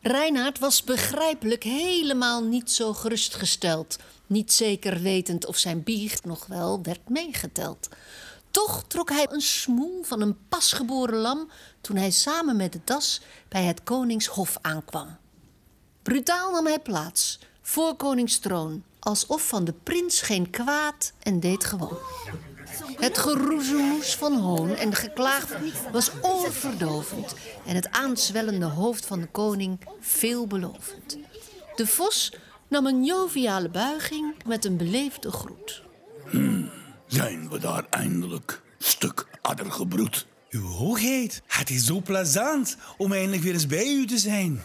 Reinaard was begrijpelijk helemaal niet zo gerustgesteld. Niet zeker wetend of zijn biecht nog wel werd meegeteld. Toch trok hij een smoel van een pasgeboren lam toen hij samen met de das bij het koningshof aankwam. Brutaal nam hij plaats, voor koningstroon, alsof van de prins geen kwaad en deed gewoon. Het geroezemoes van hoon en geklaag was oorverdovend en het aanzwellende hoofd van de koning veelbelovend. De vos nam een joviale buiging met een beleefde groet. Zijn we daar eindelijk, stuk addergebroed? Uw hoogheid, het is zo plezant om eindelijk weer eens bij u te zijn.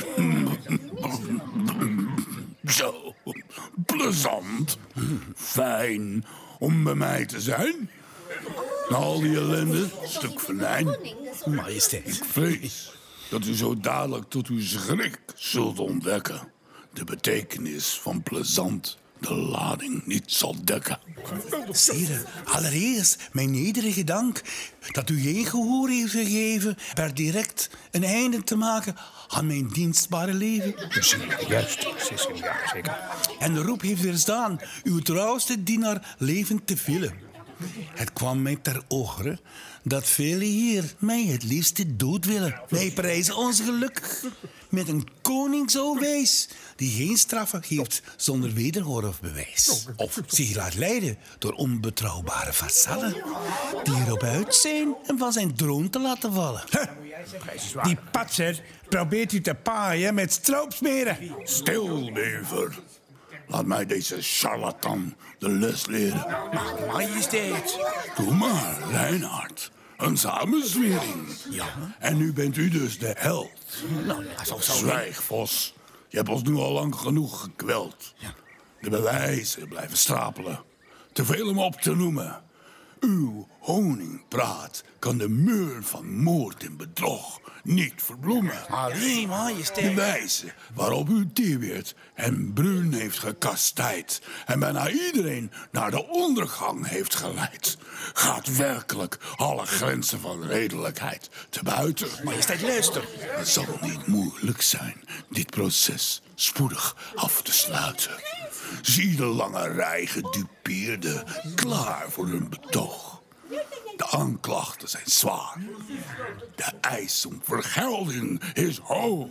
Zo, plezant. Fijn om bij mij te zijn. Na al die ellende, stuk venijn. Majesteit. Ik vrees dat u zo dadelijk tot uw schrik zult ontdekken. De betekenis van plezant de lading niet zal dekken. Sire, allereerst mijn nederige dank dat u geen gehoor heeft gegeven per direct een einde te maken aan mijn dienstbare leven. Juist, ja, zeker. En de roep heeft weerstaan uw trouwste dienaar levend te villen. Het kwam mij ter oren dat velen hier mij het liefste dood willen. Wij prijzen ons geluk met een koning zo wijs, die geen straffen geeft zonder wederhoor of bewijs. Of zich laat leiden door onbetrouwbare vassallen, die erop uit zijn hem van zijn troon te laten vallen. Die patser probeert u te paaien met stroopsmeren. Stil, never. Laat mij deze charlatan de les leren. Majesteit. Doe maar, Reinaard. Een samenzwering. Ja? En nu bent u dus de held. Nou, zo. Zwijg, Vos. Je hebt ons nu al lang genoeg gekweld. De bewijzen blijven stapelen. Te veel om op te noemen. Uw honingpraat kan de muur van moord en bedrog niet verbloemen. Allee, De majesteit. wijze waarop u Tibert en Bruin heeft gekastijd en bijna iedereen naar de ondergang heeft geleid, gaat werkelijk alle grenzen van redelijkheid te buiten. Majesteit, luister. Het zal niet moeilijk zijn dit proces spoedig af te sluiten. Zie de lange rij gedupeerden klaar voor hun betoog. De aanklachten zijn zwaar. De eis om vergelding is hoog.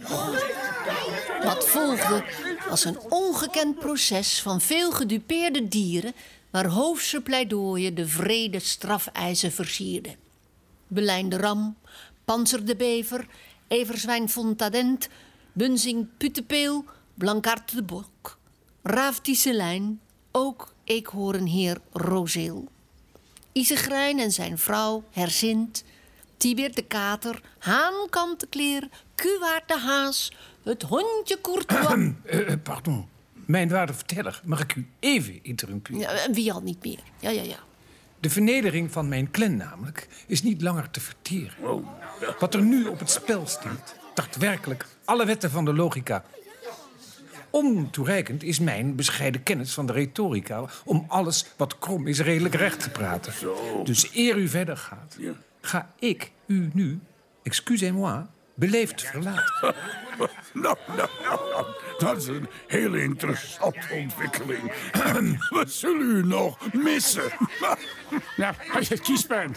Wat volgde was een ongekend proces van veel gedupeerde dieren, waar hoofdse pleidooien de vrede strafeisen versierden. Belijn de ram, Panzer de bever, Everzwijn Fontadent, Bunzing Putepeel, Blankart de bok, Raaf Tisselijn, ook eekhoornheer Rozeel. Isegrijn en zijn vrouw Herzint, Tibert de kater, Haan Kantekleer, Kuwaard de haas, het hondje Courtois. Pardon. Mijn waarde verteller, mag ik u even interrumperen? Ja, en wie al niet meer? Ja. De vernedering van mijn clan namelijk is niet langer te verteren. Wat er nu op het spel staat, tart werkelijk alle wetten van de logica. Ontoereikend is mijn bescheiden kennis van de retorica om alles wat krom is redelijk recht te praten. Dus eer u verder gaat, ga ik u nu, excusez-moi, beleefd verlaten. Nou, dat is een hele interessante ontwikkeling. We zullen u nog missen. Ja, als je kiespijn.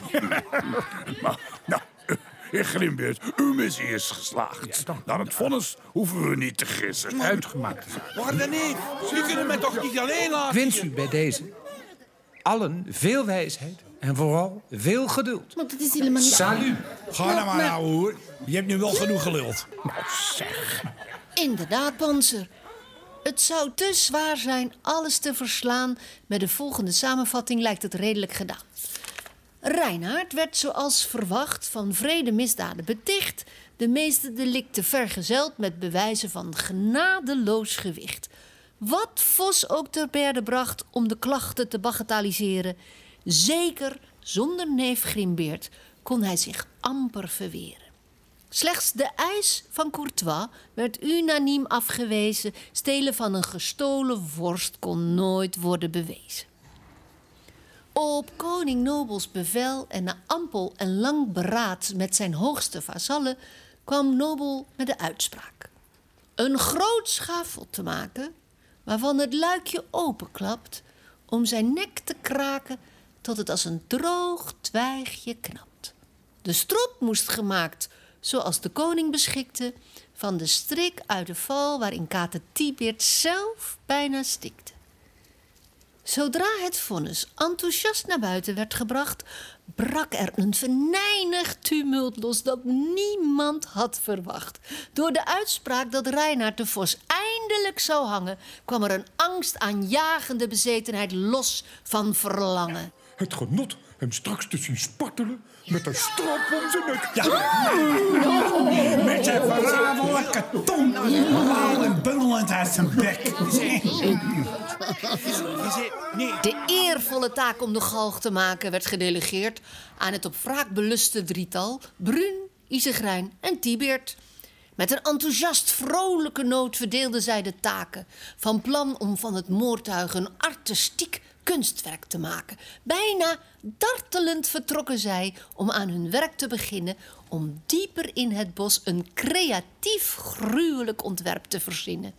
Nou, heer Grimbeert, uw missie is geslaagd. Naar het vonnis hoeven we niet te gissen. Uitgemaakt. Waarde neef, jullie kunnen mij toch niet alleen Ik laten? wens u bij deze allen veel wijsheid en vooral veel geduld. Want het is helemaal niet... Salut. Ga nou maar, ouwe hoor. Je hebt nu wel genoeg geluld. Inderdaad, Panzer. Het zou te zwaar zijn alles te verslaan. Met de volgende samenvatting lijkt het redelijk gedaan. Reinaard werd zoals verwacht van wrede misdaden beticht, de meeste delicten vergezeld met bewijzen van genadeloos gewicht. Wat Vos ook ter berde bracht om de klachten te bagatelliseren, zeker zonder neef Grimbeert kon hij zich amper verweren. Slechts de eis van Courtois werd unaniem afgewezen. Stelen van een gestolen vorst kon nooit worden bewezen. Op koning Nobels bevel en na ampel en lang beraad met zijn hoogste vazallen kwam Nobel met de uitspraak. een groot schavot te maken waarvan het luikje openklapt om zijn nek te kraken tot het als een droog twijgje knapt. De strop moest gemaakt, zoals de koning beschikte, van de strik uit de val waarin kater Tiebeert zelf bijna stikte. Zodra het vonnis enthousiast naar buiten werd gebracht, brak er een venijnig tumult los dat niemand had verwacht. Door de uitspraak dat Reinaard de Vos eindelijk zou hangen, kwam er een angstaanjagende bezetenheid los van verlangen. Het genot hem straks te zien spartelen met een strop om zijn nek. Met zijn verraderlijke tong. Lauw en bungelend uit zijn bek. De eervolle taak om de galg te maken werd gedelegeerd aan het op wraak beluste drietal Brun, Isegrijn en Tiebeert. Met een enthousiast vrolijke noot verdeelden zij de taken, van plan om van het moordtuig een artistiek kunstwerk te maken. Bijna dartelend vertrokken zij om aan hun werk te beginnen, om dieper in het bos een creatief gruwelijk ontwerp te verzinnen.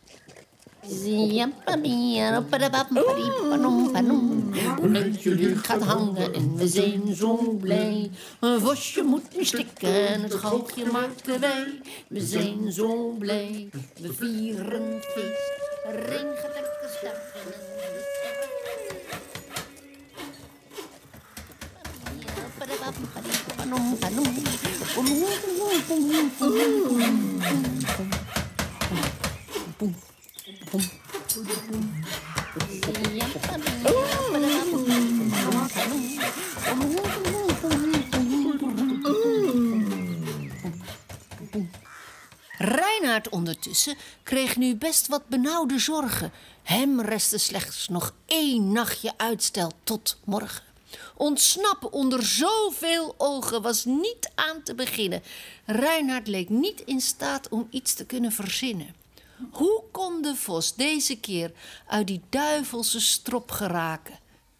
Jullie gaat hangen en we zijn zo blij. Een vosje moet niet stikken en het galgje maakten wij. We zijn zo blij, we vieren feest. Ring gaat lekker sterven. Reinaard ondertussen kreeg nu best wat benauwde zorgen. Hem restte slechts nog 1 nachtje uitstel tot morgen. Ontsnappen onder zoveel ogen was niet aan te beginnen. Reinaard leek niet in staat om iets te kunnen verzinnen. Hoe kon de vos deze keer uit die duivelse strop geraken?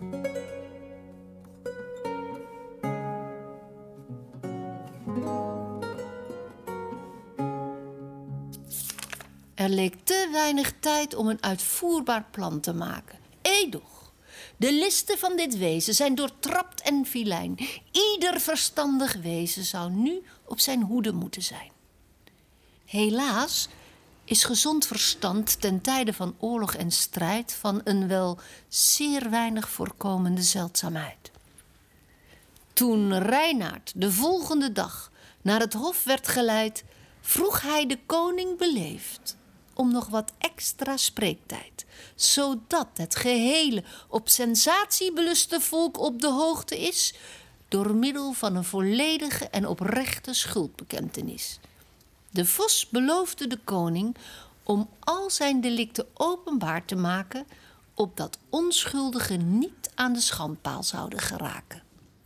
Er leek te weinig tijd om een uitvoerbaar plan te maken. Edoch, de listen van dit wezen zijn doortrapt en vilijn. Ieder verstandig wezen zou nu op zijn hoede moeten zijn. Helaas is gezond verstand ten tijde van oorlog en strijd van een wel zeer weinig voorkomende zeldzaamheid. Toen Reinaard de volgende dag naar het hof werd geleid, vroeg hij de koning beleefd om nog wat extra spreektijd, zodat het gehele op sensatie beluste volk op de hoogte is door middel van een volledige en oprechte schuldbekentenis. De vos beloofde de koning om al zijn delicten openbaar te maken, opdat onschuldigen niet aan de schandpaal zouden geraken.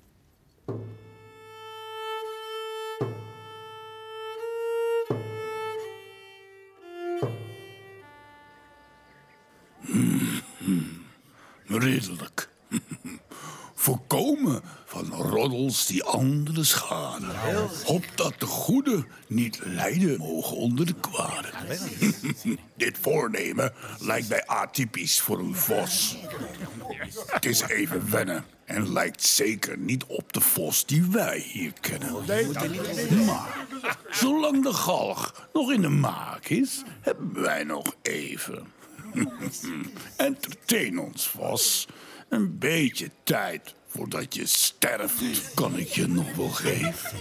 Redelijk. Voorkomen van roddels die anderen schaden. Opdat de goede niet lijden mogen onder de kwade. Dit voornemen lijkt mij atypisch voor een vos. Het is even wennen en lijkt zeker niet op de vos die wij hier kennen. Maar zolang de galg nog in de maak is, hebben wij nog even. Entertain ons, vos. Een beetje tijd voordat je sterft, kan ik je nog wel geven.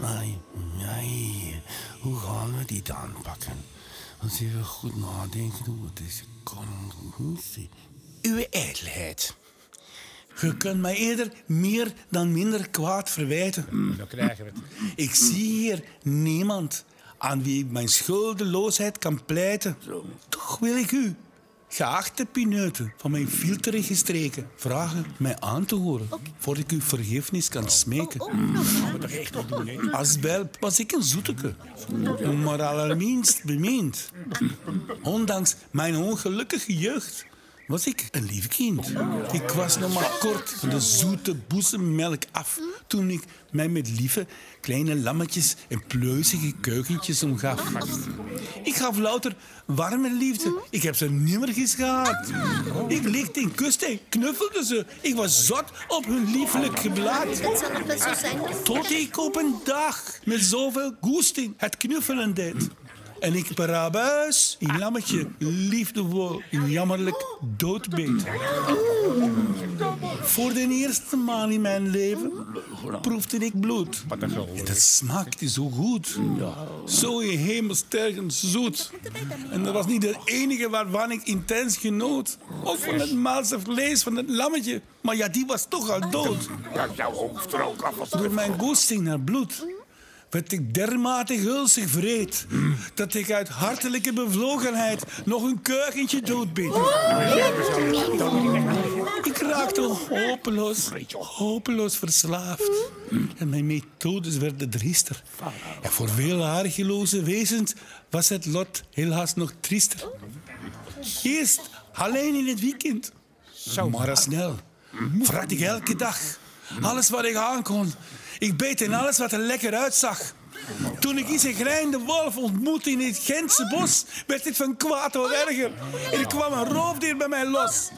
Nee, hoe gaan we dit aanpakken? Als even goed nadenken hoe we deze koning zien. Uw ijdelheid. Je kunt mij eerder meer dan minder kwaad verwijten. Dan krijgen we het. Ik zie hier niemand aan wie ik mijn schuldeloosheid kan pleiten. Toch wil ik u, geachte pineuten van mijn filterige streken, vragen mij aan te horen, voordat ik u vergiffenis kan smeken. Als welp was ik een zoeteke, maar allerminst bemind. Ondanks mijn ongelukkige jeugd was ik een lief kind. Ik was nog maar kort van de zoete boezemmelk af toen ik mij met lieve kleine lammetjes en pleuzige keukentjes omgaf. Ik gaf louter warme liefde. Ik heb ze nimmertjes gehad. Ik likte en kuste, knuffelde ze. Ik was zot op hun lieflijk geblaad. Dat zal het wel zo zijn. Tot ik op een dag met zoveel goesting het knuffelen deed. En ik per abuis in lammetje liefdevol in jammerlijk doodbeet. Voor de eerste maal in mijn leven proefde ik bloed. En dat smaakte zo goed. Zo in hemelstergens zoet. En dat was niet het enige waarvan ik intens genoot. Ook van het malse vlees van het lammetje. Maar ja, die was toch al dood. Door mijn goesting naar bloed werd ik dermate gulzig vreed dat ik uit hartelijke bevlogenheid nog een keukentje doodbeet. Ik raakte hopeloos verslaafd. En mijn methodes werden driester. En voor veel argeloze wezens was het lot helaas nog triester. Eerst alleen in het weekend. Maar al snel vrat ik elke dag alles wat ik aankon. Ik beet in alles wat er lekker uitzag. Toen ik eens een grijnde wolf ontmoette in het Gentse bos, werd dit van kwaad tot erger. En er kwam een roofdier bij mij los.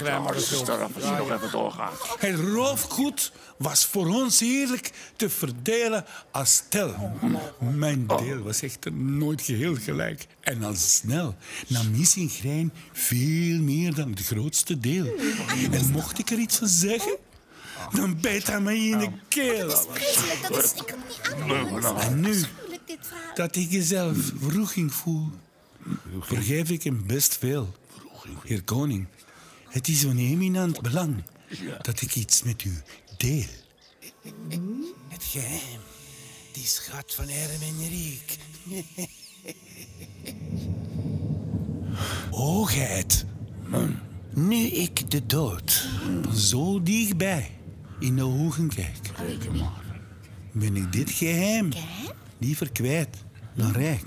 Het roofgoed was voor ons heerlijk te verdelen als tel. Mijn deel was echter nooit geheel gelijk. En al snel nam Missing Grein veel meer dan het grootste deel. En mocht ik er iets van zeggen, dan beet hij mij in de keel. Dat is vreselijk, ik kan het niet aan. En nu Dit verhaal. dat ik jezelf wroeging voel, vergeef ik hem best veel. Heer Koning, het is van eminent belang dat ik iets met u deel. Het geheim, die schat van Ermenriek. Hoogheid, nu ik de dood van zo dichtbij in de ogen kijk, ben ik dit geheim liever kwijt dan rijk.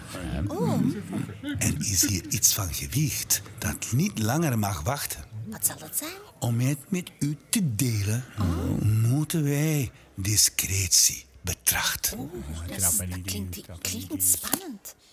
Er is hier iets van gewicht dat niet langer mag wachten. Wat zal het zijn? Om het met u te delen, moeten wij discretie betrachten. Dat klinkt spannend.